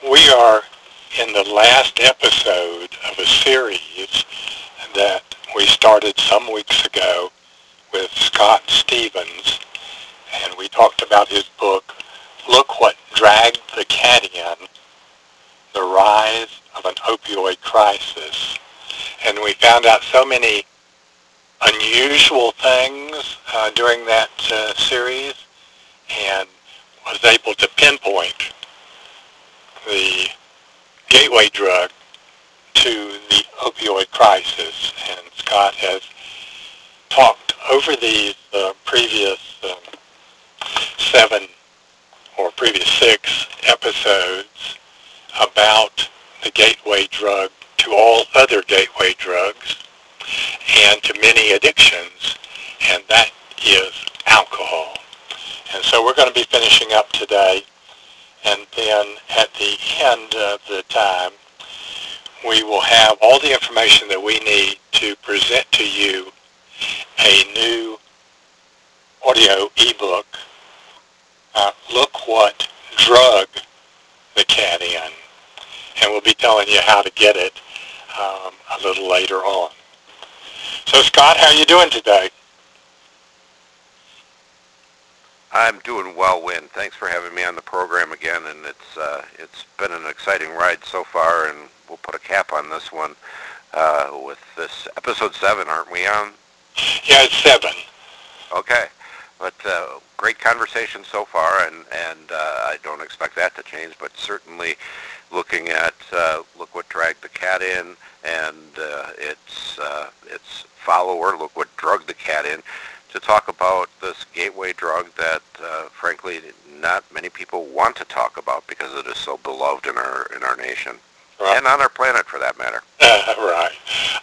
We are in the last episode of a series that we started some weeks ago with Scott Stevens, and we talked about his book, Look What Dragged the Cat In, The Rise of an Opioid Crisis. And we found out so many unusual things during that series and was able to pinpoint the gateway drug to the opioid crisis. And Scott has talked over these previous seven or previous six episodes about the gateway drug to all other gateway drugs and to many addictions, and that is alcohol. And so we're going to be finishing up today, and then at the end of the time, we will have all the information that we need to present to you a new audio ebook, Look What Drug the Cat In. And we'll be telling you how to get it a little later on. So Scott, how are you doing today? I'm doing well, Win. Thanks for having me on the program again, and it's been an exciting ride so far, and we'll put a cap on this one with this episode 7, aren't we on? Yeah, it's 7. Okay, but great conversation so far, and I don't expect that to change, but certainly looking at Look What Dragged the Cat In and its follower, Look What Drugged the Cat In, to talk about this gateway drug that, frankly, not many people want to talk about because it is so beloved in our nation, Right. And on our planet, for that matter. Right.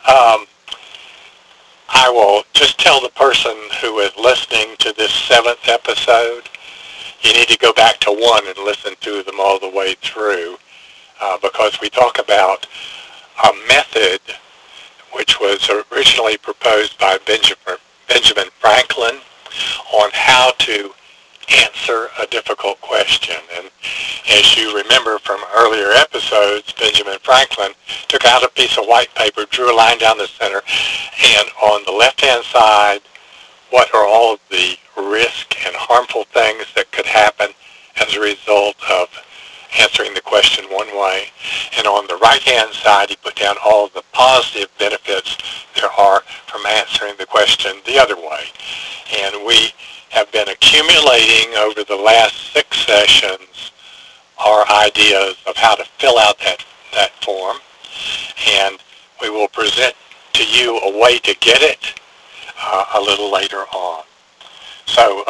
I will just tell the person who is listening to this 7th episode, you need to go back to 1 and listen to them all the way through, because we talk about a method which was originally proposed by Benjamin Franklin on how to answer a difficult question. And as you remember from earlier episodes, Benjamin Franklin took out a piece of white paper, drew a line down the center, and on the left-hand side, what are all of the risk and harmful things that could happen as a result of answering the question one way. And on the right-hand side, he put down all of the positive benefits there are from answering the question the other way. And we have been accumulating over the last 6 sessions our ideas of how to fill out that form. And we will present to you a way to get it a little later on. So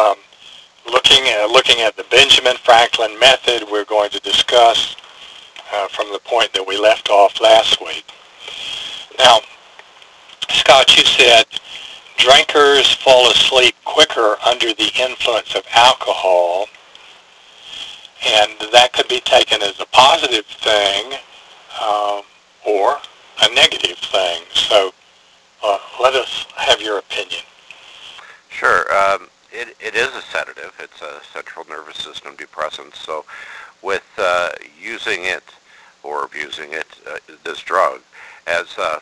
looking at the Benjamin Franklin method, we're going to discuss from the point that we left off last week. Now, Scott, you said drinkers fall asleep quicker under the influence of alcohol, and that could be taken as a positive thing or a negative thing. So let us have your opinion. Sure. It is a sedative. It's a central nervous system depressant. So with using it or abusing it, this drug, as a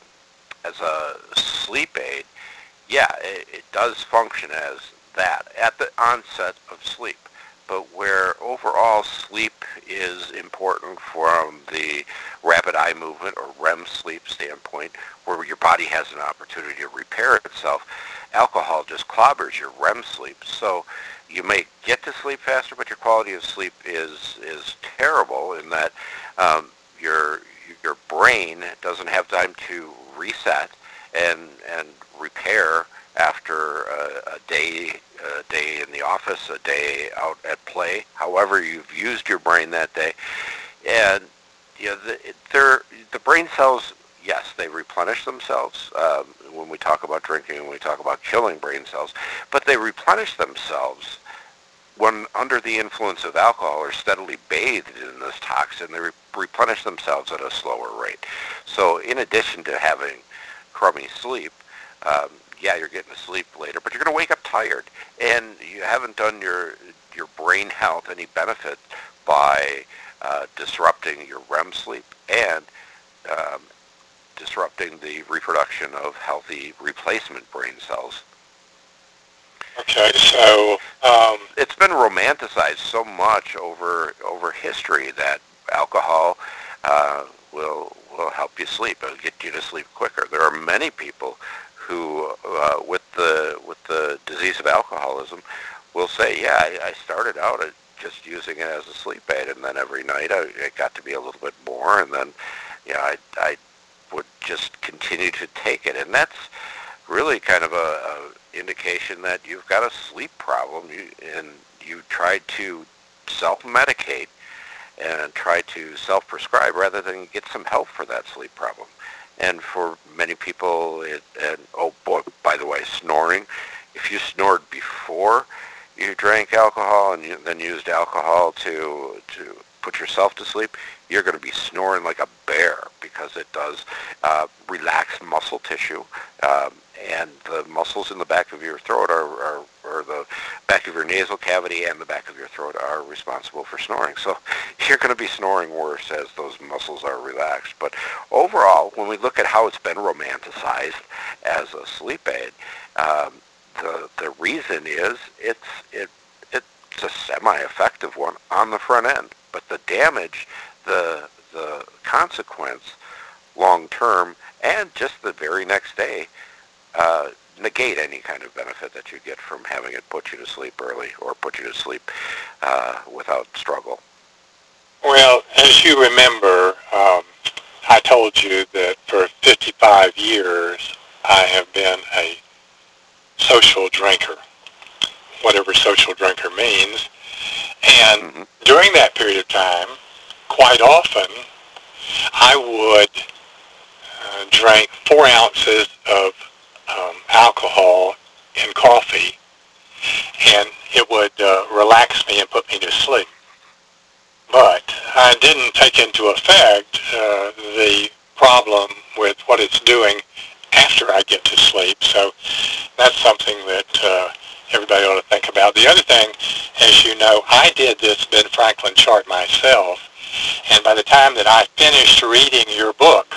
sleep aid, yeah, it does function as that at the onset of sleep. But where overall sleep is important from the rapid eye movement or REM sleep standpoint, where your body has an opportunity to repair itself, alcohol just clobbers your REM sleep. So you may get to sleep faster, but your quality of sleep is terrible in that your brain doesn't have time to reset and repair after a day in the office, a day out at play, however you've used your brain that day. And you know, the brain cells, yes, they replenish themselves when we talk about drinking, when we talk about killing brain cells, but they replenish themselves when under the influence of alcohol or steadily bathed in this toxin. They replenish themselves at a slower rate. So in addition to having crummy sleep, yeah, you're getting to sleep later, but you're going to wake up tired, and you haven't done your brain health any benefit by disrupting your REM sleep and um, disrupting the reproduction of healthy replacement brain cells. Okay, so It's been romanticized so much over history that alcohol will help you sleep. It'll get you to sleep quicker. There are many people who, with the disease of alcoholism, will say, "Yeah, I started out at just using it as a sleep aid, and then every night it got to be a little bit more, and then, I would just continue to take it." And that's really kind of a indication that you've got a sleep problem, and you try to self-medicate and try to self-prescribe rather than get some help for that sleep problem. And for many people, and oh boy, by the way, snoring, if you snored before you drank alcohol and you then used alcohol to put yourself to sleep, you're going to be snoring like a bear because it does relax muscle tissue. And the muscles in the back of your throat or the back of your nasal cavity and the back of your throat are responsible for snoring. So you're going to be snoring worse as those muscles are relaxed. But overall, when we look at how it's been romanticized as a sleep aid, the reason is it's a semi-effective one on the front end, but the damage, the consequence, long term, and just the very next day, negate any kind of benefit that you get from having it put you to sleep early or put you to sleep without struggle. well, as you remember, I told you that for 55 years I have been a social drinker, whatever social drinker means. And Hmm. during that period of time, quite often, I would drink 4 ounces of alcohol in coffee, and it would relax me and put me to sleep. But I didn't take into effect the problem with what it's doing after I get to sleep. So that's something that everybody ought to think about. The other thing, as you know, I did this Ben Franklin chart myself, and by the time that I finished reading your book,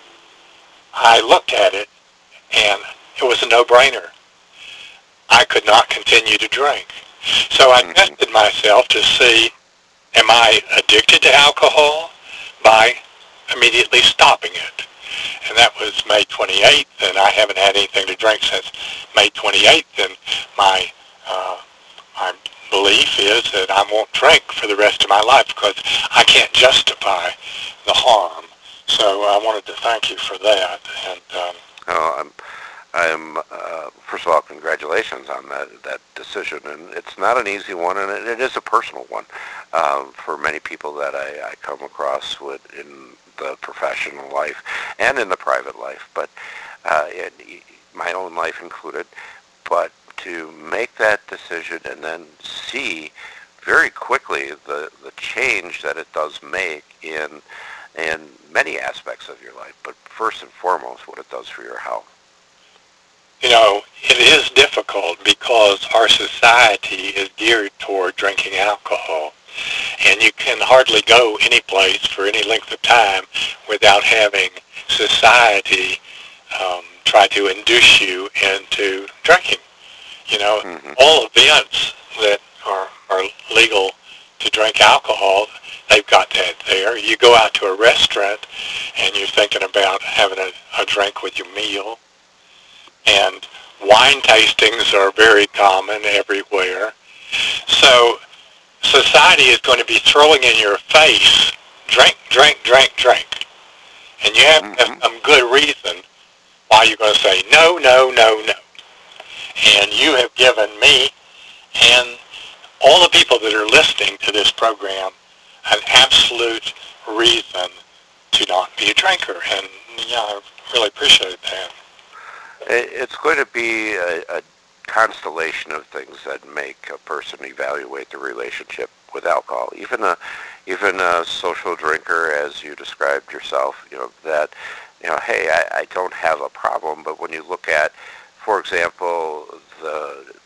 I looked at it, and it was a no-brainer. I could not continue to drink. So I Hmm. tested myself to see, am I addicted to alcohol by immediately stopping it? And that was May 28th, and I haven't had anything to drink since May 28th, and my uh, my belief is that I won't drink for the rest of my life because I can't justify the harm. So I wanted to thank you for that. And Oh, first of all, congratulations on that decision, and it's not an easy one, and it is a personal one for many people that I come across with in the professional life and in the private life, but my own life included. But to make that decision and then see very quickly the change that it does make in many aspects of your life, but first and foremost, what it does for your health. it is difficult because our society is geared toward drinking alcohol. And you can hardly go any place for any length of time without having society try to induce you into drinking. You know, Hmm. all events that are legal to drink alcohol, they've got that there. You go out to a restaurant and you're thinking about having a drink with your meal. And wine tastings are very common everywhere. So society is going to be throwing in your face, drink, drink, drink, drink. And you have to have Hmm. some good reason why you're going to say no, no, no, no. And you have given me and all the people that are listening to this program an absolute reason to not be a drinker. And yeah, I really appreciate that. It's going to be a constellation of things that make a person evaluate the relationship with alcohol. Even a social drinker, as you described yourself, that hey, I don't have a problem. But when you look at, for example, the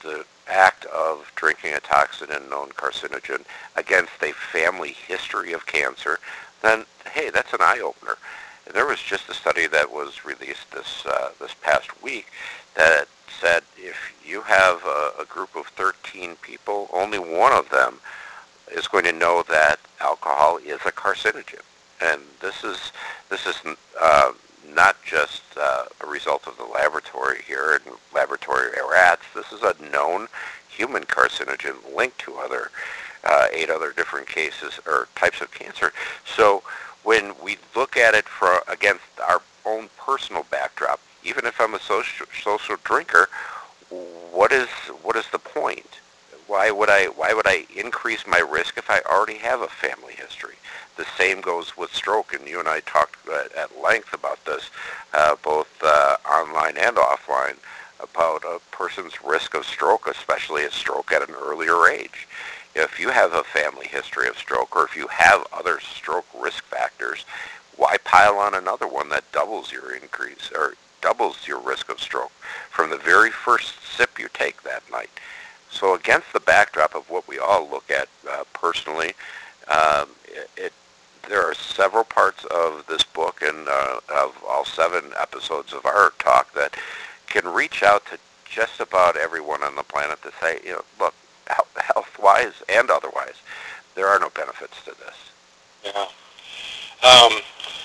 act of drinking a toxin and known carcinogen against a family history of cancer, then hey, that's an eye-opener. There was just a study that was released this past week that said if you have a group of 13 people, only one of them is going to know that alcohol is a carcinogen. And this is not just a result of the laboratory here and laboratory rats. This is a known human carcinogen linked to 8 other different cases or types of cancer. So when we look at it against our own personal backdrop, even if I'm a social drinker, what is the point? Why would I increase my risk if I already have a family history? The same goes with stroke, and you and I talked at length about this, both online and offline, about a person's risk of stroke, especially a stroke at an earlier age. If you have a family history of stroke, or if you have other stroke risk factors, why pile on another one that doubles your increase or doubles your risk of stroke from the very first sip you take that night? So against the backdrop of what we all look at personally, um, there are several parts of this book and of all 7 episodes of our talk that can reach out to just about everyone on the planet to say, look, health-wise and otherwise, there are no benefits to this. Yeah. Um,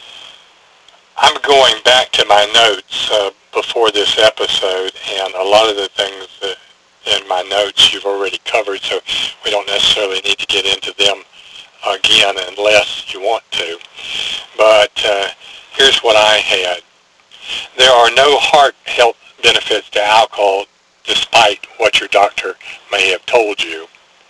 I'm going back to my notes before this episode, and a lot of the things that in my notes you've already covered, so we don't necessarily need to get into them again unless you want to. But here's what I had. There are no heart health benefits to alcohol despite what your doctor may have told you.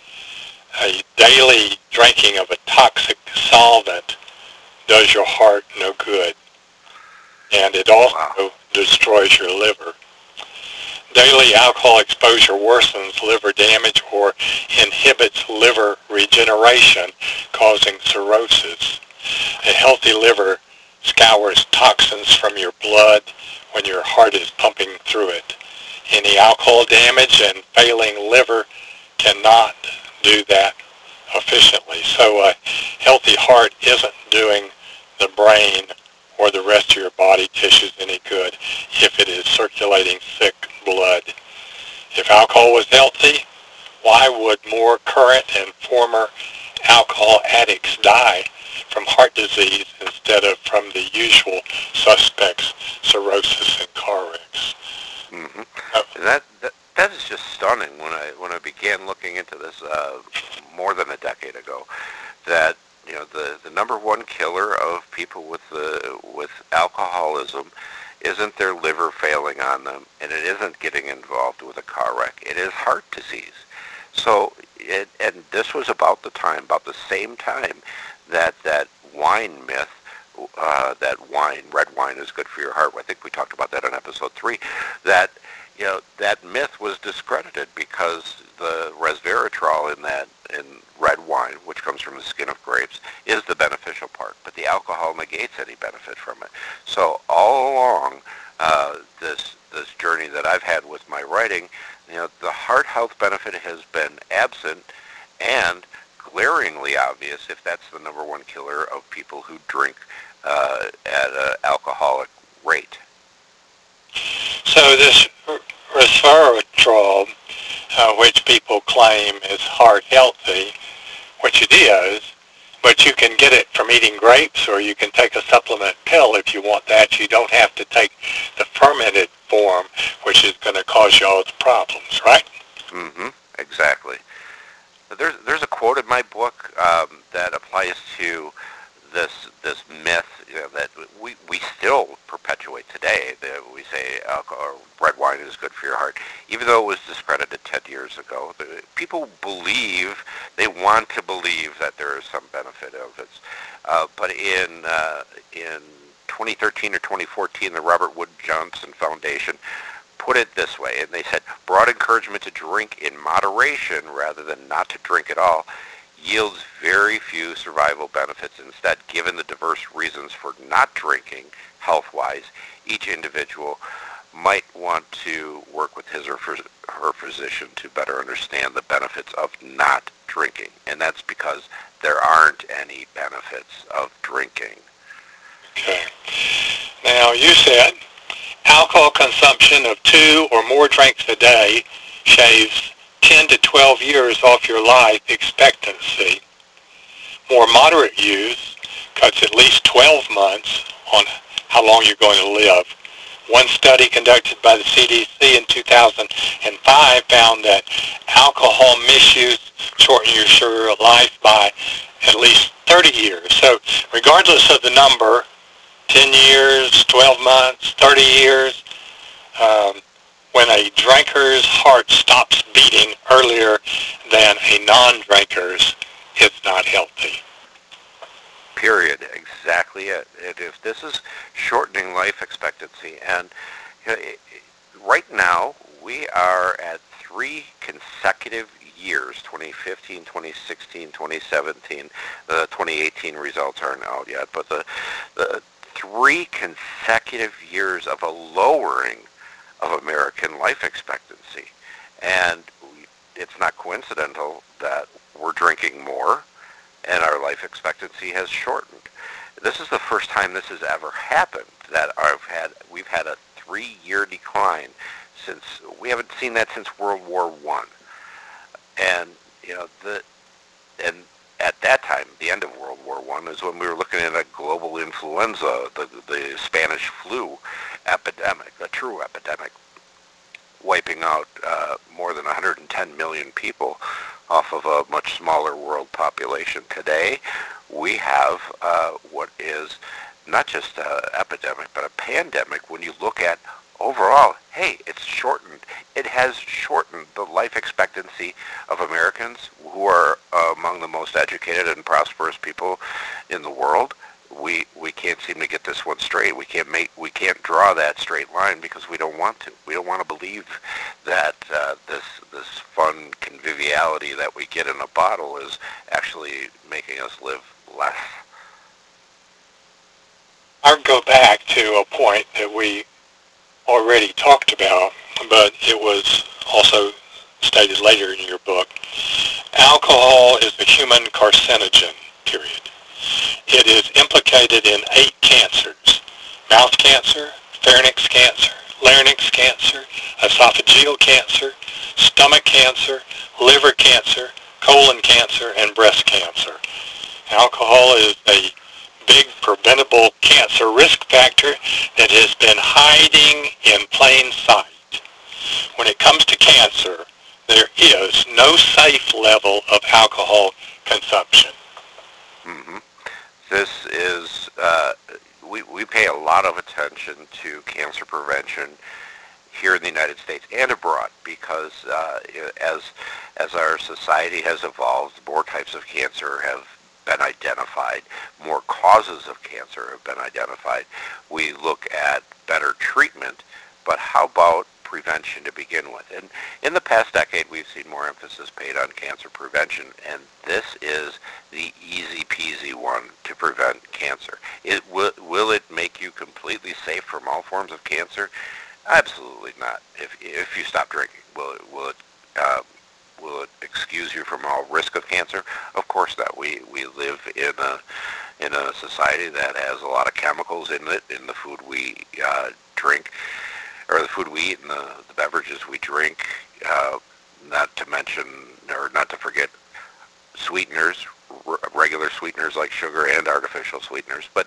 A daily drinking of a toxic solvent does your heart no good, and it Wow. also destroys your liver. Daily alcohol exposure worsens liver damage or inhibits liver regeneration, causing cirrhosis. A healthy liver scours toxins from your blood when your heart is pumping through it. Any alcohol damage and failing liver cannot do that efficiently. So a healthy heart isn't doing the brain or the rest of your body tissues any good if it is circulating thick blood. If alcohol was healthy, why would more current and former alcohol addicts die from heart disease instead of from the usual suspects, cirrhosis and car wrecks? hmm Uh, that is just stunning. When I began looking into this more than a decade ago, that the number one killer of people with alcoholism isn't their liver failing on them, and it isn't getting involved with a car wreck. It is heart disease. So, and this was about the same time that wine myth, that red wine is good for your heart. I think we talked about that in episode 3. That that myth was discredited because the resveratrol in red wine, which comes from the skin of grapes, is the beneficial part, but the alcohol negates any benefit from it. So all along this journey that I've had with my writing, the heart health benefit has been absent and glaringly obvious if that's the number one killer of people who drink at an alcoholic rate. So this resveratrol, which people claim is heart healthy, which it is, but you can get it from eating grapes, or you can take a supplement pill if you want that. You don't have to take the fermented form, which is going to cause you all the problems, right? hmm Exactly. There's a quote in my book that applies to this myth, that we still perpetuate today. That we say alcohol, or red wine is good for your heart, even though it was discredited 10 years ago. People believe, they want to believe that there is some benefit of it. But in 2013 or 2014, the Robert Wood Johnson Foundation put it this way, and they said, broad encouragement to drink in moderation rather than not to drink at all yields very few survival benefits. Instead, given the diverse reasons for not drinking health-wise, each individual might want to work with his or her physician to better understand the benefits of not drinking. And that's because there aren't any benefits of drinking. Okay. Now, you said alcohol consumption of 2 or more drinks a day shaves 10 to 12 years off your life expectancy. More moderate use cuts at least 12 months on how long you're going to live. One study conducted by the CDC in 2005 found that alcohol misuse shortened your life by at least 30 years. So regardless of the number, 10 years, 12 months, 30 years, um, when a drinker's heart stops beating earlier than a non-drinker's, it's not healthy. Period. Exactly it. And if this is shortening life expectancy, and you know, right now we are at 3 consecutive years, 2015, 2016, 2017. The 2018 results aren't out yet, but the 3 consecutive years of a lowering of American life expectancy. And it's not coincidental that we're drinking more and our life expectancy has shortened. This is the first time this has ever happened, that we've had a 3-year decline since, we haven't seen that since World War One. And and at that time, the end of World War One is when we were looking at a global influenza, the Spanish flu epidemic, a true epidemic, wiping out more than 110 million people off of a much smaller world population. Today, we have what is not just an epidemic, but a pandemic. When you look at overall, hey, it's shortened. It has shortened the life expectancy of Americans, who are among the most educated and prosperous people in the world. We can't seem to get this one straight. We can't draw that straight line because we don't want to. We don't want to believe that this fun conviviality that we get in a bottle is actually making us live less. I'll go back to a point that we already talked about, but it was also stated later in your book. Alcohol is a human carcinogen, period. It is implicated in 8 cancers: mouth cancer, pharynx cancer, larynx cancer, esophageal cancer, stomach cancer, liver cancer, colon cancer, and breast cancer. Alcohol is a big preventable cancer risk factor that has been hiding in plain sight. When it comes to cancer, there is no safe level of alcohol consumption. Mm-hmm. This is, we pay a lot of attention to cancer prevention here in the United States and abroad because as our society has evolved, more types of cancer have been identified, more causes of cancer have been identified. We look at better treatment, but how about prevention to begin with? And in the past decade, we've seen more emphasis paid on cancer prevention, and this is the easy peasy one to prevent cancer. Will it make you completely safe from all forms of cancer? Absolutely not. If you stop drinking, will it excuse you from all risk of cancer? Of course not. We live in a society that has a lot of chemicals in it, in the food we drink, or the food we eat, and the beverages we drink. Not to mention, or not to forget, sweeteners, regular sweeteners like sugar and artificial sweeteners. But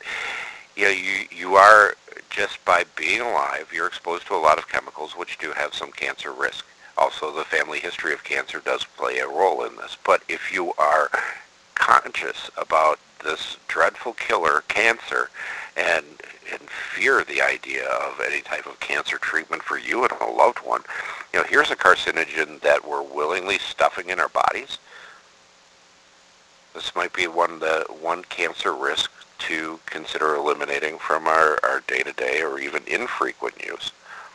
you are, just by being alive, you're exposed to a lot of chemicals which do have some cancer risk. Also, the family history of cancer does play a role in this. But if you are conscious about this dreadful killer, cancer, and fear the idea of any type of cancer treatment for you and a loved one, here's a carcinogen that we're willingly stuffing in our bodies. This might be one cancer risk to consider eliminating from our day-to-day or even infrequent use.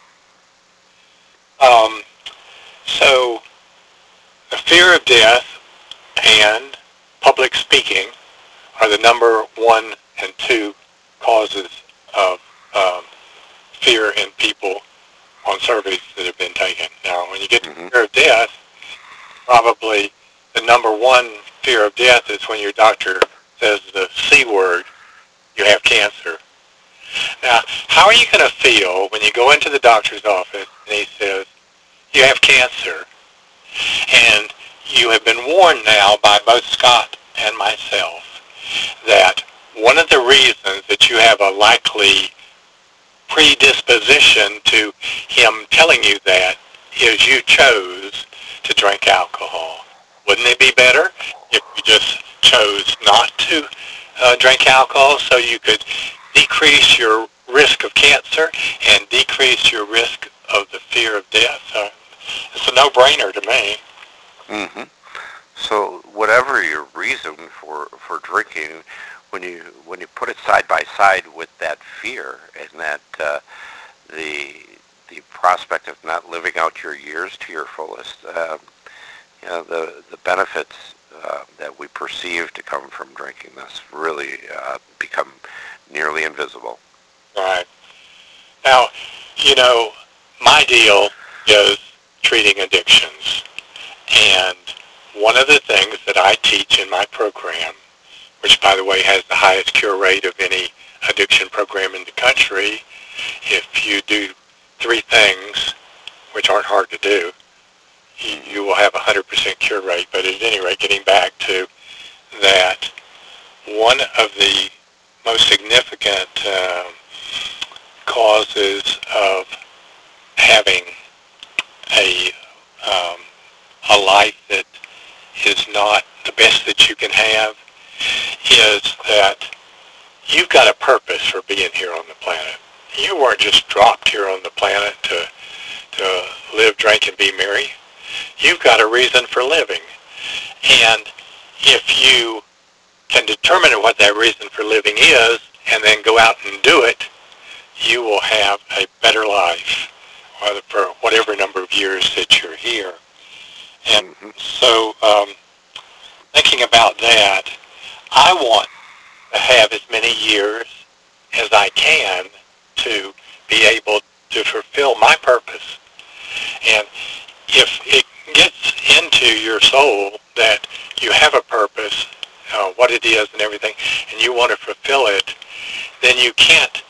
So the fear of death and public speaking are the number 1 and 2 causes of fear in people on surveys that have been taken. Now, when you get to Hmm. fear of death, probably the number one fear of death is when your doctor says the C word, you have cancer. Now, how are you going to feel when you go into the doctor's office and he says, you have cancer? And you have been warned now by both Scott and myself that one of the reasons that you have a likely predisposition to him telling you that is you chose to drink alcohol. Wouldn't it be better if you just chose not to drink alcohol so you could decrease your risk of cancer and decrease your risk of the fear of death? It's a no-brainer to me. Hmm. So whatever your reason for drinking, when you put it side by side with that fear and that the the prospect of not living out your years to your fullest, the benefits that we perceive to come from drinking this really become nearly invisible. Right. Now, you know, my deal is treating addictions. And one of the things that I teach in my program, which by the way has the highest cure rate of any addiction program in the country, if you do three things, which aren't hard to do, Hmm. you will have a 100% cure rate. But at any rate, getting back to that, one of the most significant causes of having a um, a life that is not the best that you can have is that you've got a purpose for being here on the planet. You weren't just dropped here on the planet to live, drink, and be merry. You've got a reason for living. And if you can determine what that reason for living is and then go out and do it, you will have a better life for whatever number of years that you're here. And Hmm. so thinking about that, I want to have as many years as I can to be able to fulfill my purpose. And if it gets into your soul that you have a purpose, what it is and everything, and you want to fulfill it, then you can't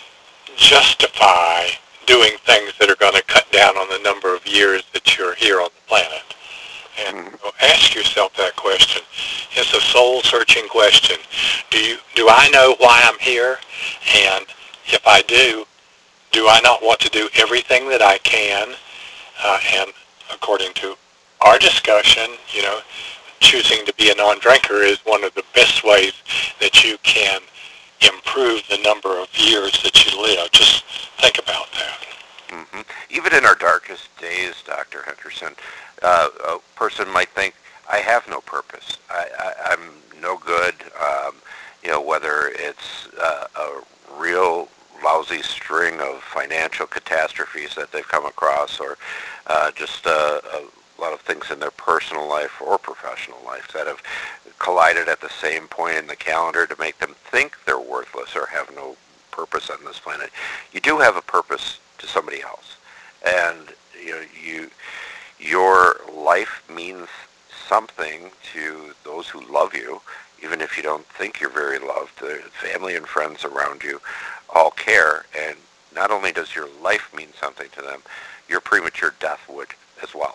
justify doing things that are going to cut down on the number of years that you're here on the planet. And Hmm. so ask yourself that question. It's a soul-searching question. Do I know why I'm here? And if I do I not want to do everything that I can? And according to our discussion, choosing to be a non-drinker is one of the best ways that you can improve the number of years that you live. Just think about that. Hmm. Even in our darkest days, Dr. Henderson, a person might think, I have no purpose. I'm no good. Whether it's a real lousy string of financial catastrophes that they've come across or just a lot of things in their personal life or professional life that have collided at the same point in the calendar to make them think they're worthless or have no purpose on this planet. You do have a purpose to somebody else, and you know you your life means something to those who love you, even if you don't think you're very loved. The family and friends around you all care, and not only does your life mean something to them, your premature death would as well.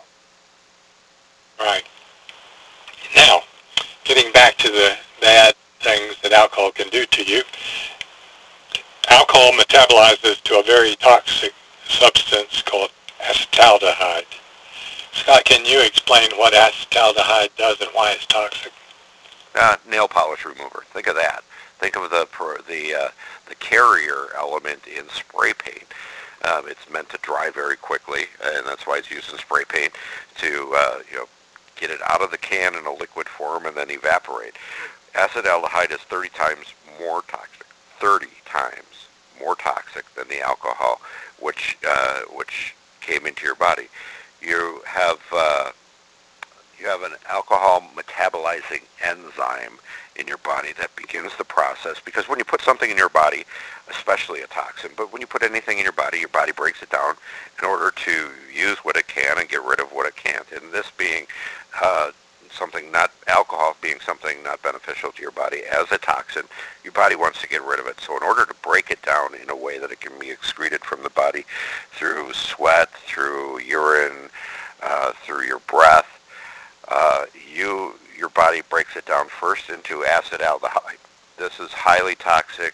Right. Now, getting back to the bad things that alcohol can do to you, alcohol metabolizes to a very toxic substance called acetaldehyde. Scott, can you explain what acetaldehyde does and why it's toxic? Nail polish remover. Think of that. Think of the carrier element in spray paint. It's meant to dry very quickly, and that's why it's used in spray paint to get it out of the can in a liquid form and then evaporate. Acetaldehyde is 30 times more toxic. 30 times more toxic than the alcohol, which came into your body. You have you have an alcohol metabolizing enzyme in your body that begins the process. Because when you put something in your body, especially a toxin, but when you put anything in your body breaks it down in order to use what it can and get rid of what it can't. And this being something not, alcohol being something not beneficial to your body as a toxin, your body wants to get rid of it. So in order to break it down in a way that it can be excreted from the body through sweat, through urine, through your breath, your body breaks it down first into acetaldehyde. This is highly toxic.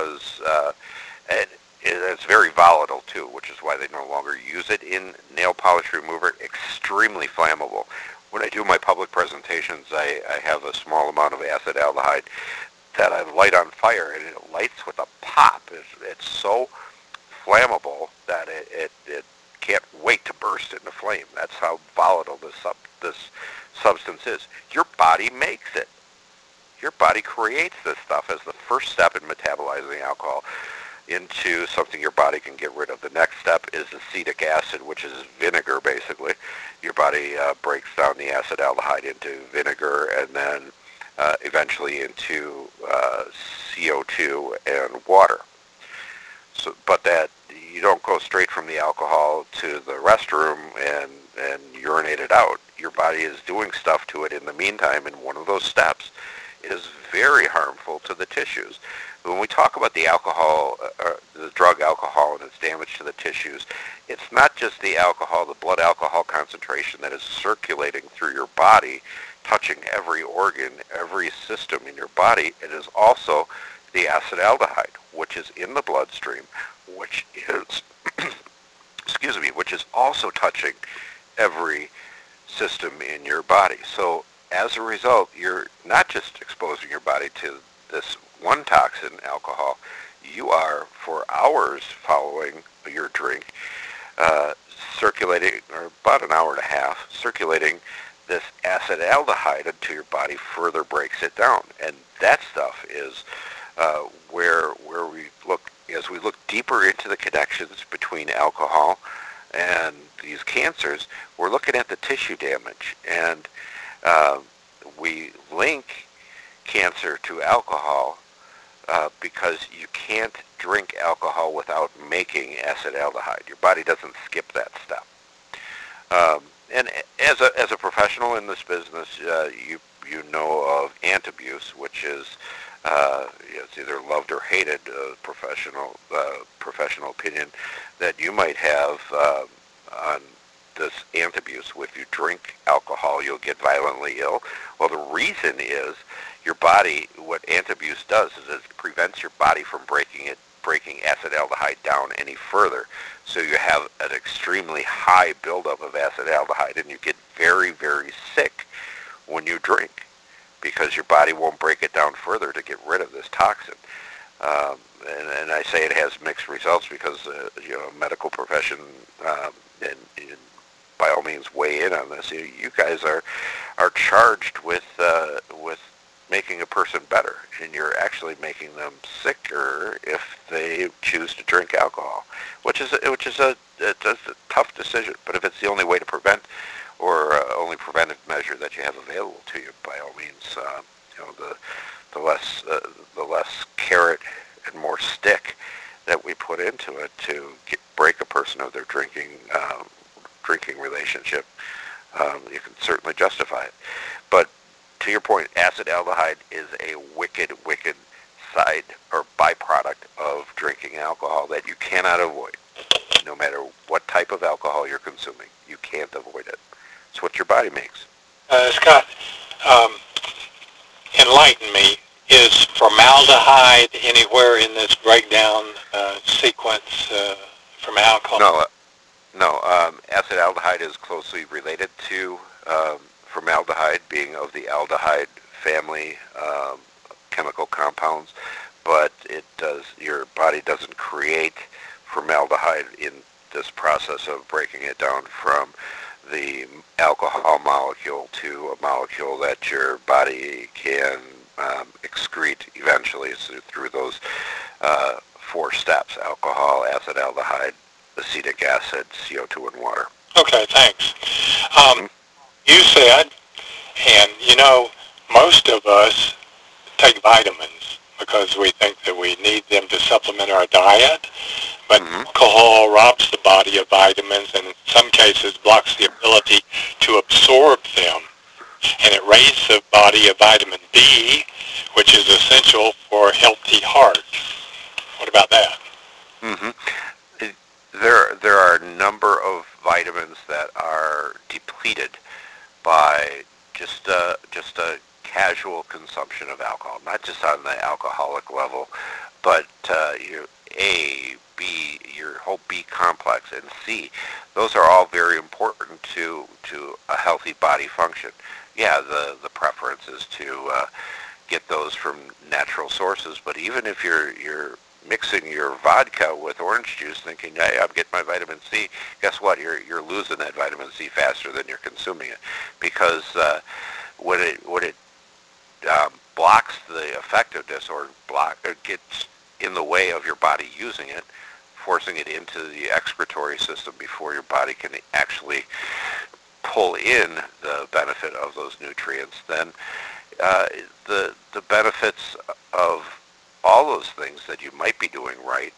It's very volatile too, which is why they no longer use it in nail polish remover. Extremely flammable. When I do my public presentations, I have a small amount of acetaldehyde that I light on fire, and it lights with a pop. It's so flammable that it can't wait to burst into flame. That's how volatile this substance is. Your body makes it. Your body creates this stuff as the first step in metabolizing alcohol into something your body can get rid of. The next step is acetic acid, which is vinegar, basically. Your body breaks down the acetaldehyde into vinegar and then eventually into CO2 and water. So, but that you don't go straight from the alcohol to the restroom and urinate it out. Your body is doing stuff to it in the meantime, and one of those steps is very harmful to the tissues. When we talk about the alcohol, the drug alcohol and its damage to the tissues, it's not just the alcohol, the blood alcohol concentration that is circulating through your body, touching every organ, every system in your body. It is also the acetaldehyde, which is in the bloodstream, which is, excuse me, which is also touching every system in your body. So as a result, you're not just exposing your body to this one toxin, alcohol. You are, for hours following your drink, circulating, or about an hour and a half, circulating this acetaldehyde until your body further breaks it down. And that stuff is where we look, as we look deeper into the connections between alcohol and these cancers, we're looking at the tissue damage. And we link cancer to alcohol because you can't drink alcohol without making acetaldehyde. Your body doesn't skip that step. And as a professional in this business, you know of Antabuse, which is it's either loved or hated. Professional opinion that you might have on this Antabuse. If you drink alcohol, you'll get violently ill. Well, the reason is your body, what Antabuse does is it prevents your body from breaking acetaldehyde down any further. So you have an extremely high buildup of acetaldehyde, and you get very, very sick when you drink because your body won't break it down further to get rid of this toxin. And I say it has mixed results because medical profession and by all means weigh in on this. You guys are charged with making a person better, and you're actually making them sicker if they choose to drink alcohol, which is a tough decision. But if it's the only way to prevent, or only preventive measure that you have available to you, by all means, the less carrot and more stick that we put into it to break a person of their drinking relationship, you can certainly justify it. But to your point, acetaldehyde is a wicked side or byproduct of drinking alcohol that you cannot avoid. No matter what type of alcohol you're consuming, you can't avoid it. It's what your body makes. Scott, enlighten me. Is formaldehyde anywhere in this breakdown sequence from alcohol? No. Acetaldehyde is closely related to formaldehyde, being of the aldehyde family chemical compounds, but your body doesn't create formaldehyde in this process of breaking it down from the alcohol molecule to a molecule that your body can excrete eventually. So through those 4 steps: alcohol, acetaldehyde, acetic acid, CO2, and water. Okay, thanks. You said, and most of us take vitamins because we think that we need them to supplement our diet, but Hmm. alcohol robs the body of vitamins and in some cases blocks the ability to absorb them. And it raises the body of vitamin D, which is essential for a healthy heart. What about that? Hmm. There are a number of vitamins that are depleted by just a casual consumption of alcohol, not just on the alcoholic level, but your A, B, your whole B complex, and C. Those are all very important to a healthy body function. Yeah, the preference is to get those from natural sources, but even if you're mixing your vodka with orange juice thinking, hey, I'm getting my vitamin C, guess what? You're losing that vitamin C faster than you're consuming it because when it blocks the effectiveness or gets in the way of your body using it, forcing it into the excretory system before your body can actually pull in the benefit of those nutrients, then uh, the benefits of all those things that you might be doing right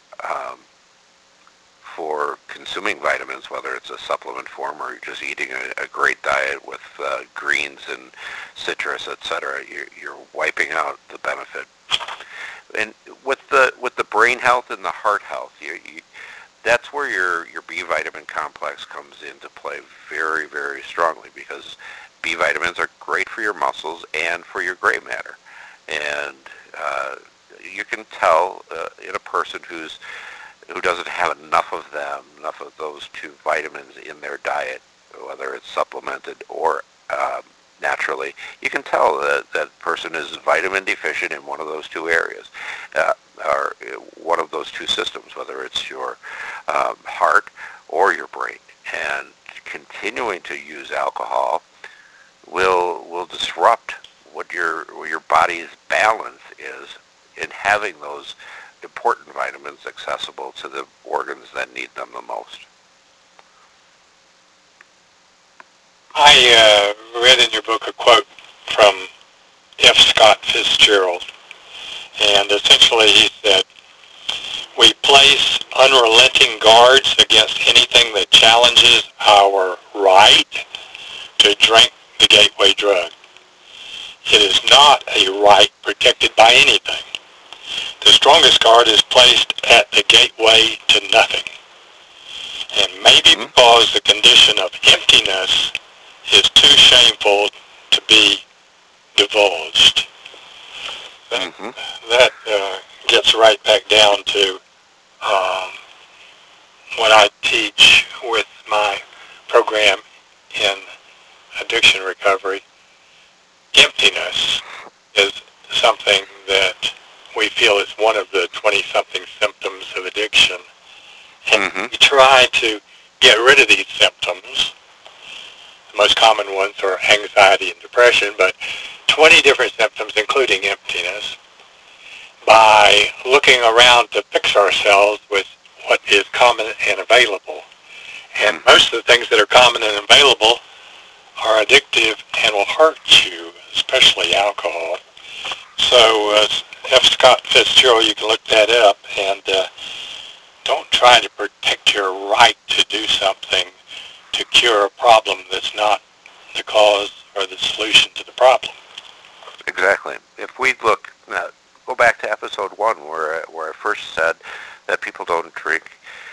for consuming vitamins, whether it's a supplement form or you're just eating a great diet with greens and citrus, etc., you're wiping out the benefit. And with the brain health and the heart health, that's where your B vitamin complex comes into play very, very strongly because B vitamins are great for your muscles and for your gray matter. And uh, you can tell in a person who doesn't have enough of them, enough of those two vitamins in their diet, whether it's supplemented or naturally, you can tell that that person is vitamin deficient in one of those two areas, uh, or one of those two systems, whether it's your heart or your brain. And continuing to use alcohol will disrupt what your body's balance is in having those important vitamins accessible to the organs that need them the most. I read in your book a quote from F. Scott Fitzgerald, and essentially he said, we place unrelenting guards against anything that challenges our right to drink the gateway drug. It is not a right protected by anything. The strongest guard is placed at the gateway to nothing. And maybe Hmm. because the condition of emptiness is too shameful to be divulged. That, Hmm. that gets right back down to um, what I teach with my program in addiction recovery. Emptiness is something that we feel is one of the 20-something symptoms of addiction. And Hmm. we try to get rid of these symptoms. The most common ones are anxiety and depression, but 20 different symptoms, including emptiness, by looking around to fix ourselves with what is common and available. And Hmm. most of the things that are common and available are addictive and will hurt you, especially alcohol. So F. Scott Fitzgerald, you can look that up, and don't try to protect your right to do something to cure a problem that's not the cause or the solution to the problem. Exactly. If we look, go back to episode one where I first said that people don't drink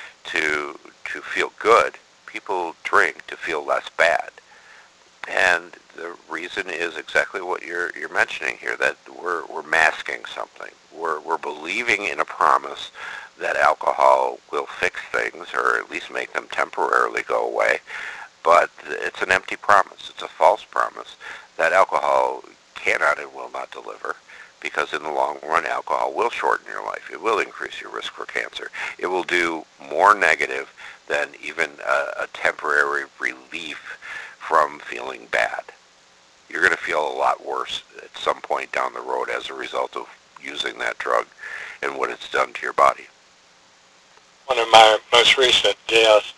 to feel good. People drink to feel less bad. And the reason is exactly what you're mentioning here, that we're masking something. We're believing in a promise that alcohol will fix things or at least make them temporarily go away. But it's an empty promise. It's a false promise that alcohol cannot and will not deliver because in the long run, alcohol will shorten your life. It will increase your risk for cancer. It will do more negative than even a temporary relief from feeling bad. You're going to feel a lot worse at some point down the road as a result of using that drug and what it's done to your body. One of my most recent guests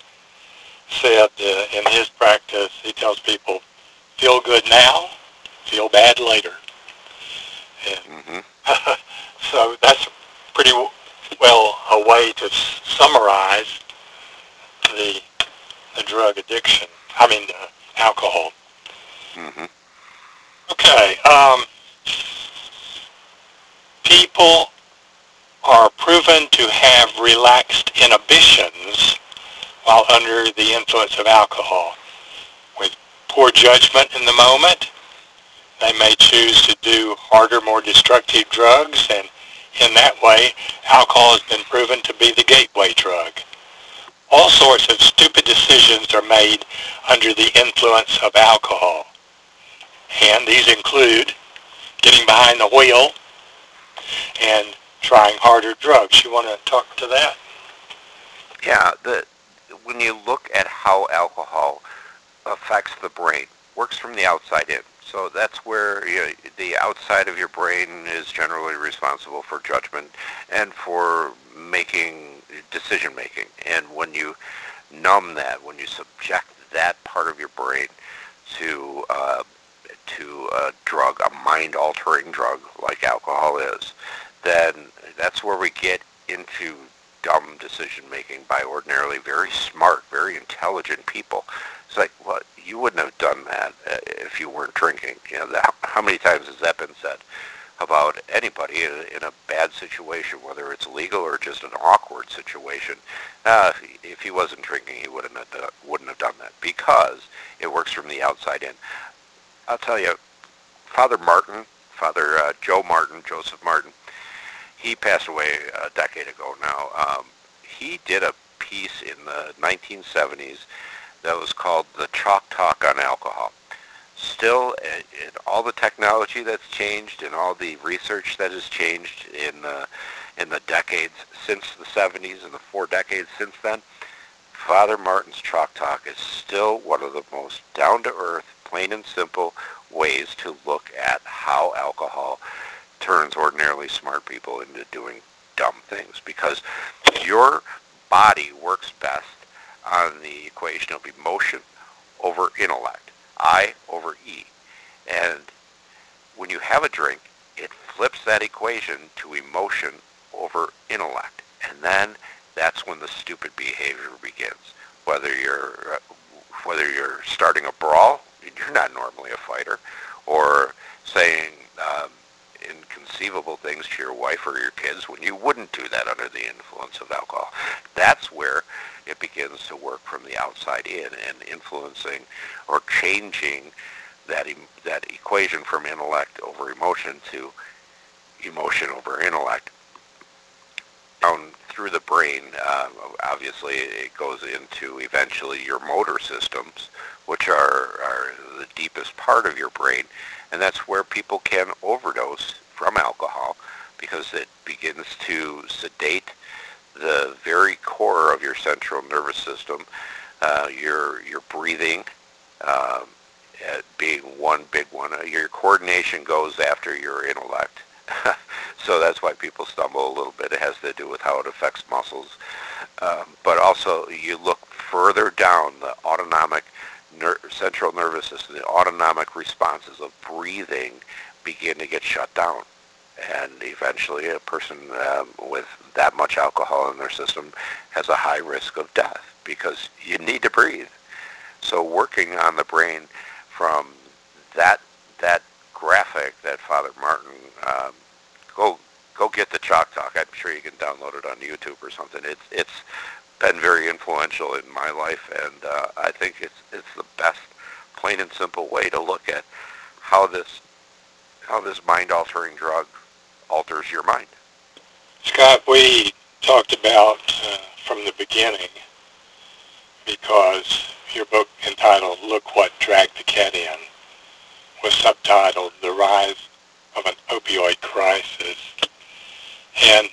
said in his practice, he tells people, feel good now, feel bad later. And Hmm. so that's pretty well a way to summarize the, the drug addiction. I mean, alcohol. Hmm. Okay. People are proven to have relaxed inhibitions while under the influence of alcohol. With poor judgment in the moment, they may choose to do harder, more destructive drugs, and in that way, alcohol has been proven to be the gateway drug. All sorts of stupid decisions are made under the influence of alcohol, and these include getting behind the wheel and trying harder drugs. You want to talk to that? Yeah, when you look at how alcohol affects the brain, works from the outside in. So that's where the outside of your brain is generally responsible for judgment and for making decision making. And when you numb that, when you subject that part of your brain to a drug, a mind-altering drug like alcohol is, then that's where we get into dumb decision making by ordinarily very smart, very intelligent people. It's like, well, you wouldn't have done that if you weren't drinking. You know, how many times has that been said about anybody in a bad situation, whether it's legal or just an awkward situation? If he wasn't drinking, he wouldn't have done that because it works from the outside in. I'll tell you, Father Martin, Father Joe Martin, Joseph Martin, he passed away a decade ago now. He did a piece in the 1970s that was called The Chalk Talk on Alcohol. Still, in all the technology that's changed and all the research that has changed in the decades since the 70s and the 4 decades since then, Father Martin's Chalk Talk is still one of the most down-to-earth, plain and simple ways to look at how alcohol turns ordinarily smart people into doing dumb things, because your body works best on the equation of emotion over intellect, I over E. And when you have a drink, it flips that equation to emotion over intellect. And then that's when the stupid behavior begins. Whether you're whether you're starting a brawl, you're not normally a fighter, or saying inconceivable things to your wife or your kids when you wouldn't do that under the influence of alcohol. That's where it begins to work from the outside in and influencing or changing that equation from intellect over emotion to emotion over intellect down through the brain. Obviously, it goes into eventually your motor systems, which are the deepest part of your brain, and that's where people can overdose from alcohol because it begins to sedate the very core of your central nervous system, your breathing, um, being one big one. Your coordination goes after your intellect. So that's why people stumble a little bit. It has to do with how it affects muscles. But also, you look further down, the autonomic central nervous system, the autonomic responses of breathing begin to get shut down. And eventually, a person with that much alcohol in their system has a high risk of death because you need to breathe. So working on the brain from that that graphic that Father Martin, go go get the Chalk Talk. I'm sure you can download it on YouTube or something. It's been very influential in my life, and I think it's the best, plain and simple way to look at how this mind altering drug alters your mind. Scott, we talked about from the beginning because your book entitled Look What Dragged the Cat In was subtitled The Rise of an Opioid Crisis. And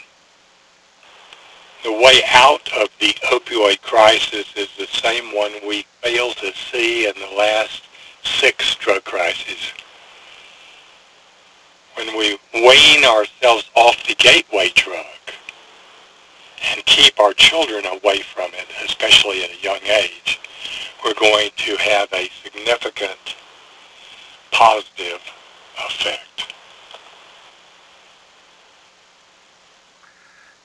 the way out of the opioid crisis is the same one we failed to see in the last 6 drug crises. When we wean ourselves off the gateway drug and keep our children away from it, especially at a young age, we're going to have a significant positive effect.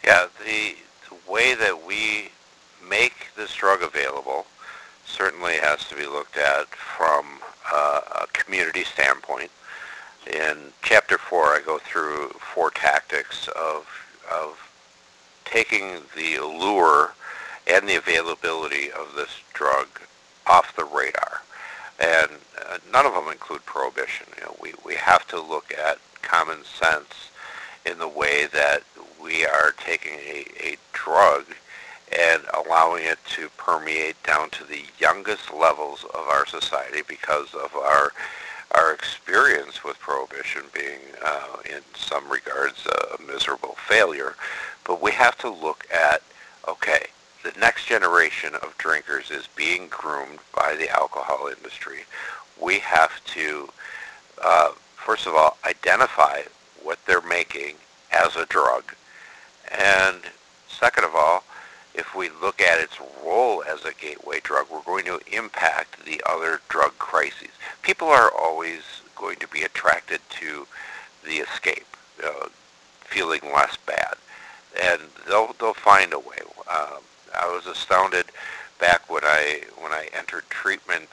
Yeah, the way that we make this drug available certainly has to be looked at from a community standpoint. In Chapter 4, I go through 4 tactics of taking the allure and the availability of this drug off the radar. And none of them include prohibition. We have to look at common sense in the way that we are taking a drug and allowing it to permeate down to the youngest levels of our society because of our experience with prohibition being, in some regards, a miserable failure. But we have to look at, okay, the next generation of drinkers is being groomed by the alcohol industry. We have to, first of all, identify what they're making as a drug. And second of all, if we look at its role as a gateway drug, we're going to impact the other drug crises. People are always going to be attracted to the escape, feeling less bad, and they'll find a way. I was astounded back when I entered treatment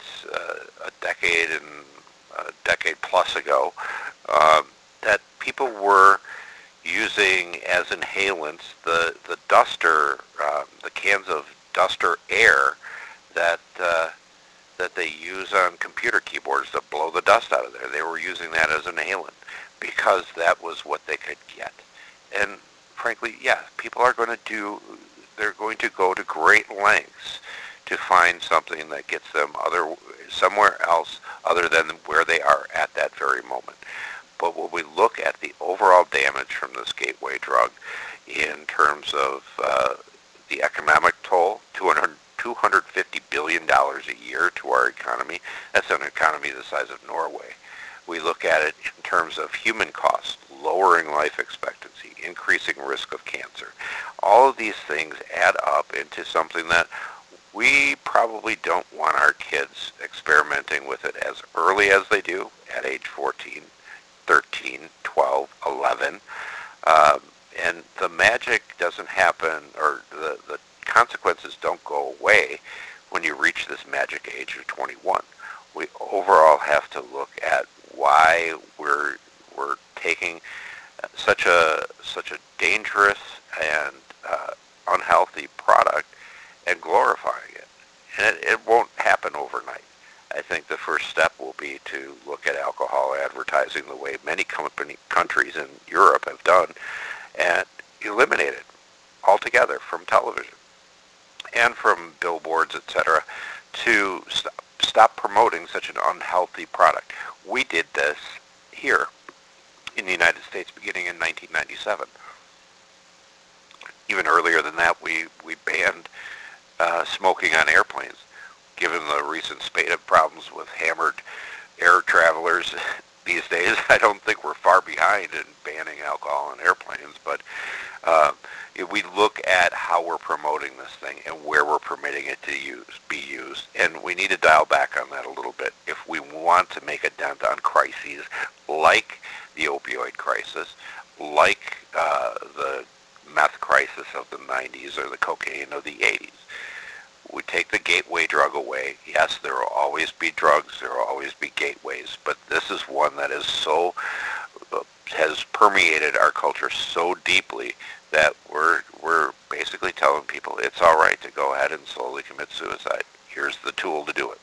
a decade plus ago, that people were using as inhalants the duster, the cans of duster air that that they use on computer keyboards to blow the dust out of there. They were using that as an inhalant because that was what they could get. And frankly, yeah, people are going to they're going to go to great lengths to find something that gets them somewhere else other than where they are at that very moment. But when we look at the overall damage from this gateway drug in terms of the economic toll, $250 billion a year to our economy, that's an economy the size of Norway. We look at it in terms of human costs, lowering life expectancy, increasing risk of cancer. All of these things add up into something that we probably don't want our kids experimenting with it as early as they do, at age 14, 13, 12, 11. And the magic doesn't happen, or the consequences don't go away when you reach this magic age of 21. We overall have to look at why we're taking such a dangerous and unhealthy product and glorifying it. And it won't happen overnight. I think the first step will be to look at alcohol advertising the way many countries in Europe have done and eliminate it altogether from television and from billboards, etc., to stop promoting such an unhealthy product. We did this here in the United States beginning in 1997. Even earlier than that, we banned smoking on airplanes. Given the recent spate of problems with hammered air travelers these days, I don't think we're far behind in banning alcohol on airplanes, but if we look at how we're promoting this thing and where we're permitting it to be used, and we need to dial back on that a little bit if we want to make a dent on crises like the opioid crisis, like the meth crisis of the 90s or the cocaine of the 80s. We take the gateway drug away. Yes, there will always be drugs, there will always be gateways, but this is one that is has permeated our culture so deeply that we're basically telling people it's all right to go ahead and slowly commit suicide. Here's the tool to do it.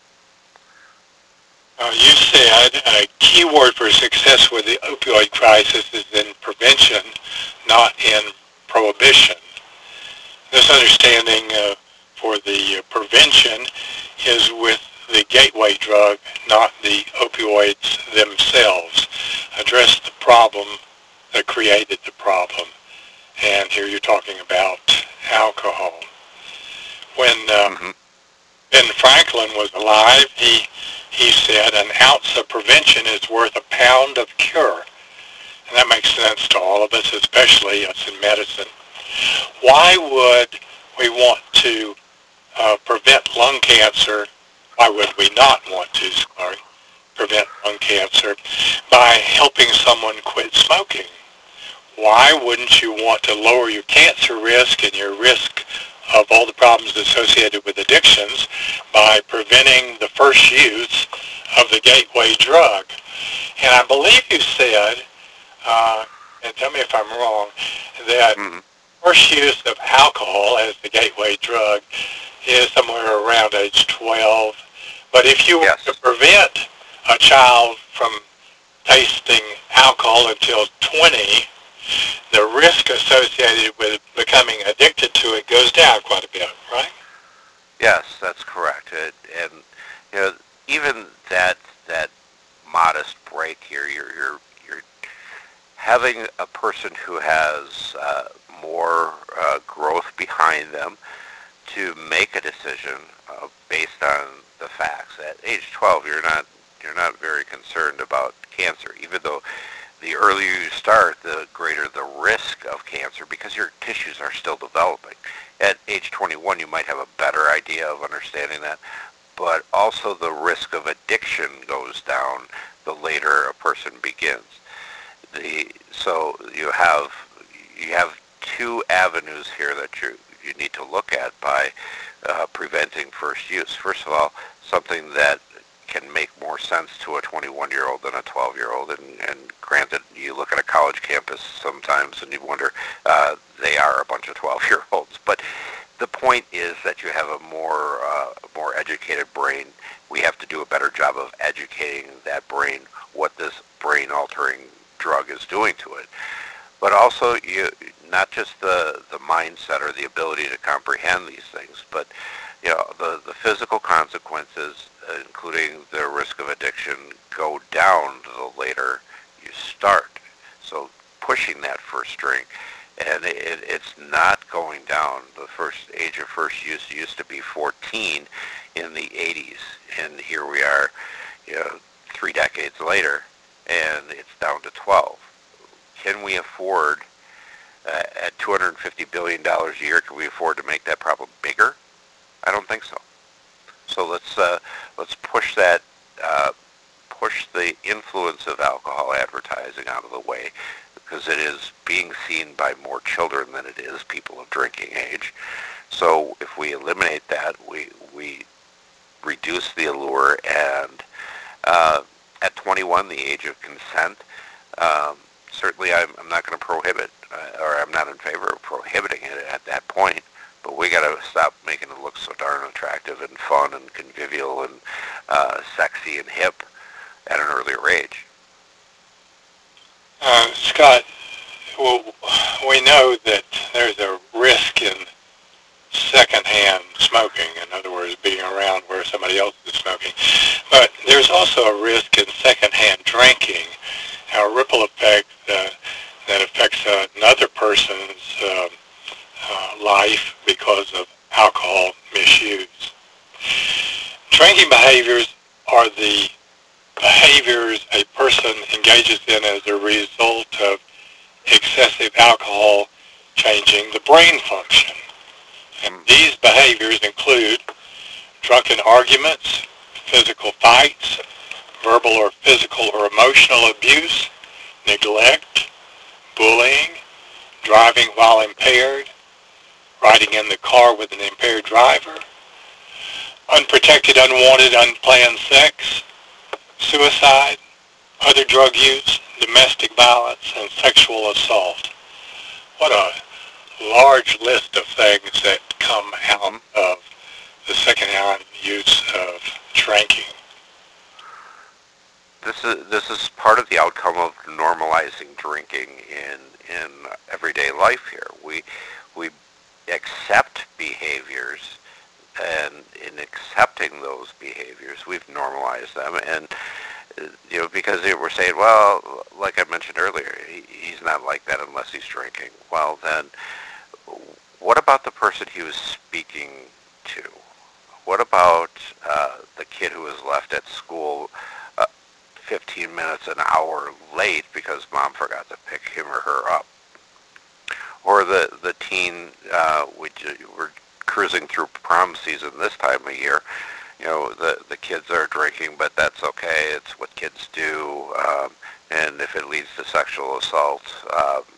You said a key word for success with the opioid crisis is in prevention, not in prohibition. This understanding for the prevention is with the gateway drug, not the opioids themselves. Address the problem that created the problem. And here you're talking about alcohol. When Ben Franklin was alive, he said an ounce of prevention is worth a pound of cure. And that makes sense to all of us, especially us in medicine. Why would we want to prevent lung cancer? Why would we not want to, prevent lung cancer by helping someone quit smoking? why wouldn't you want to lower your cancer risk and your risk of all the problems associated with addictions by preventing the first use of the gateway drug? And I believe you said, uh, and tell me if I'm wrong, that Hmm. first use of alcohol as the gateway drug is somewhere around age 12. But if you were to Yes. prevent a child from tasting alcohol until 20, the risk associated with becoming addicted to it goes down quite a bit, right? Yes, that's correct. And you know, even that modest break here, you're having a person who has more growth behind them to make a decision based on the facts. At age 12, you're not very concerned about cancer, even though the earlier you start, the greater the risk of cancer because your tissues are still developing. At age 21, you might have a better idea of understanding that, but also the risk of addiction goes down the later a person begins. So you have two avenues here that you need to look at by preventing first use. First of all, something that can make more sense to a 21-year-old than a 12-year-old. And granted, you look at a college campus sometimes and you wonder, they are a bunch of 12-year-olds. But the point is that you have a more educated brain. We have to do a better job of educating that brain what this brain-altering drug is doing to it. But also, not just the mindset or the ability to comprehend these things, but the physical consequences, including the risk of addiction, go down the later you start. So pushing that first drink, and it's not going down. The first age of first use used to be 14 in the 80s, and here we are, you know, 3 decades later, and it's down to 12. Can we afford, at $250 billion a year, can we afford to make that problem bigger? I don't think so. So let's uh, push the influence of alcohol advertising out of the way because it is being seen by more children than it is people of drinking age. So if we eliminate that, we reduce the allure, and at 21, the age of consent, um, certainly I'm not going to prohibit, or I'm not in favor of prohibiting it at that point. But we got to stop making it look so darn attractive and fun and convivial and sexy and hip at an earlier age. Scott, well, we know that there's a risk in secondhand smoking, in other words, being around where somebody else is smoking. But there's also a risk in secondhand drinking, a ripple effect that affects another person's life because of alcohol misuse. Drinking behaviors are the behaviors a person engages in as a result of excessive alcohol changing the brain function. And Mm, these behaviors include drunken arguments, physical fights, verbal or physical or emotional abuse, neglect, bullying, driving while impaired, riding in the car with an impaired driver, unprotected, unwanted, unplanned sex, suicide, other drug use, domestic violence, and sexual assault. What a large list of things that come out hmm of the secondhand use of drinking. This is part of the outcome of normalizing drinking in everyday life here. We accept behaviors, and in accepting those behaviors, we've normalized them, and because they were saying, well, like I mentioned earlier, he's not like that unless he's drinking. Well, then, what about the person he was speaking to? What about the kid who was left at school 15 minutes, an hour late because mom forgot to pick him or her up? Or the teen, we're cruising through prom season this time of year. The kids are drinking, but that's okay. It's what kids do. And if it leads to sexual assault,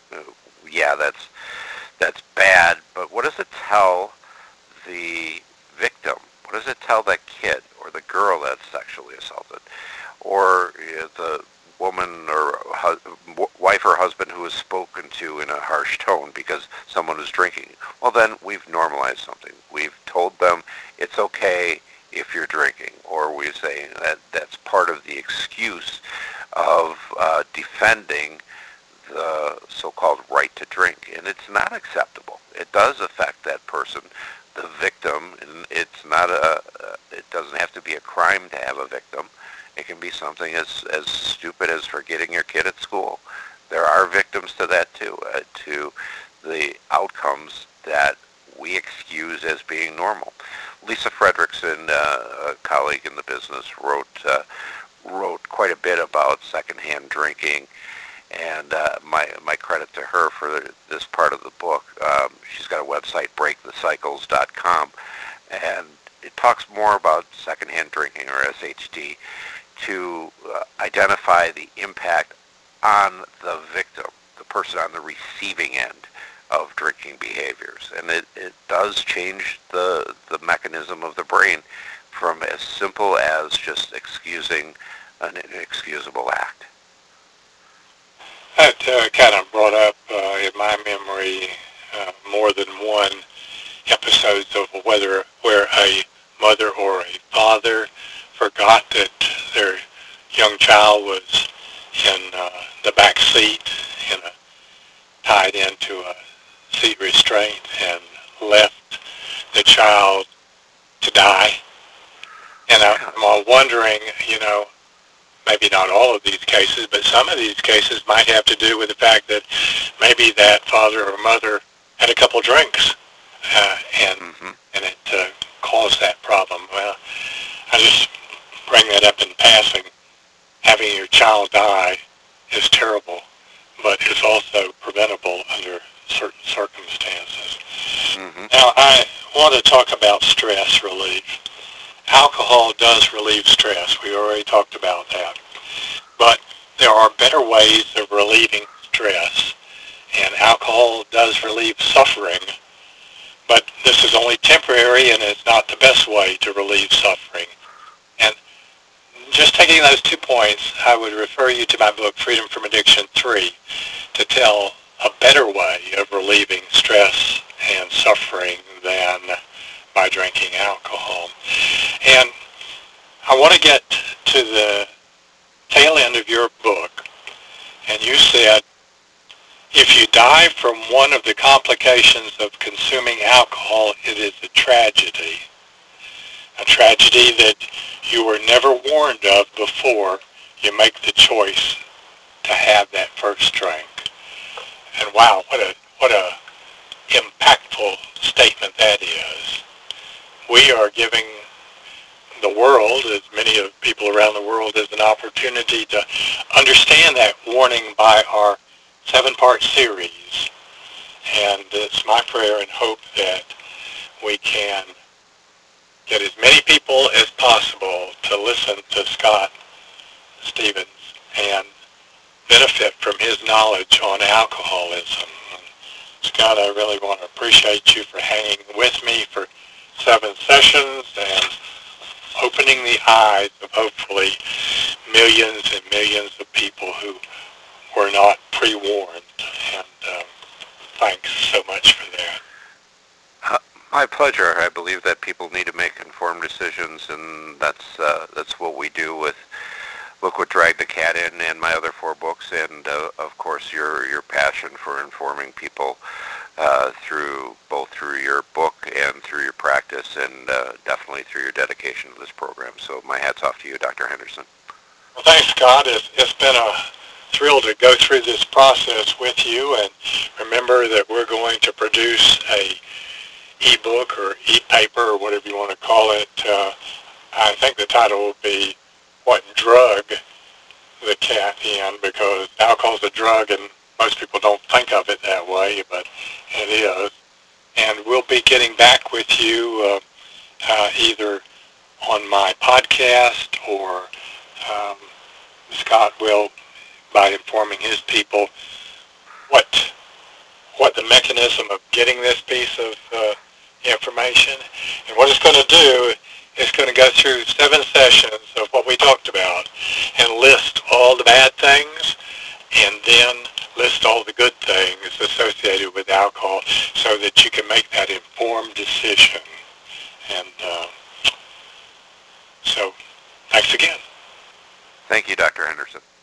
uh, yeah, that's bad. But what does it tell the victim? What does it tell that kid or the girl that's sexually assaulted, or the woman or wife or husband who is spoken to in a harsh tone because someone is drinking? Well, then we've normalized something. We've told them it's okay if you're drinking, or we say that that's part of the excuse of defending the so-called right to drink, and it's not acceptable. It does affect that person, the victim, and it's not it doesn't have to be a crime to have a victim. It can be something as stupid as forgetting your kid at school. There are victims to that too, to the outcomes that we excuse as being normal. Lisa Fredrickson, a colleague in the business, wrote quite a bit about secondhand drinking, and my credit to her for this part of the book. She's got a website, breakthecycles.com, and it talks more about secondhand drinking, or SHD, to identify the impact on the victim, the person on the receiving end of drinking behaviors. And it does change the mechanism of the brain from as simple as just excusing an inexcusable act. That kind of brought up in my memory more than one episodes of where a mother or a father forgot that their young child was in the back seat, in a, tied into a seat restraint, and left the child to die. And I'm wondering, maybe not all of these cases, but some of these cases might have to do with the fact that maybe that father or mother had a couple drinks, and Mm-hmm. and it caused that problem. Well, I just bring that up in passing. Having your child die is terrible, but it's also preventable under certain circumstances. Mm-hmm. Now, I want to talk about stress relief. Alcohol does relieve stress. We already talked about that. But there are better ways of relieving stress, and alcohol does relieve suffering, but this is only temporary and it's not the best way to relieve suffering. And just taking those 2 points, I would refer you to my book, Freedom from Addiction 3, to tell a better way of relieving stress and suffering than by drinking alcohol. And I want to get to the tail end of your book, and you said, if you die from one of the complications of consuming alcohol, it is a tragedy. A tragedy that you were never warned of before you make the choice to have that first drink. And wow, what a impactful statement that is. We are giving the world, as many of people around the world, as an opportunity to understand that warning by our 7-part series. And it's my prayer and hope that we can get as many people as possible to listen to Scott Stevens and benefit from his knowledge on alcoholism. And Scott, I really want to appreciate you for hanging with me for 7 sessions and opening the eyes of hopefully millions and millions of people who were not pre-warned. And thanks so much for that. My pleasure. I believe that people need to make informed decisions, and that's what we do with Look What Dragged the Cat In and my other 4 books, and of course your passion for informing people through your book and through your practice, and definitely through your dedication to this program. So my hat's off to you, Dr. Henderson. Well, thanks, Scott. It's been a thrill to go through this process with you, and remember that we're going to produce a e-book or e-paper or whatever you want to call it. I think the title will be What Drug the Cat In, because alcohol's a drug and most people don't think of it that way, but it is. And we'll be getting back with you either on my podcast or Scott will by informing his people what mechanism of getting this piece of information. And what it's going to do is going to go through 7 sessions of what we talked about and list all the bad things and then list all the good things associated with alcohol so that you can make that informed decision. And so, thanks again. Thank you, Dr. Henderson.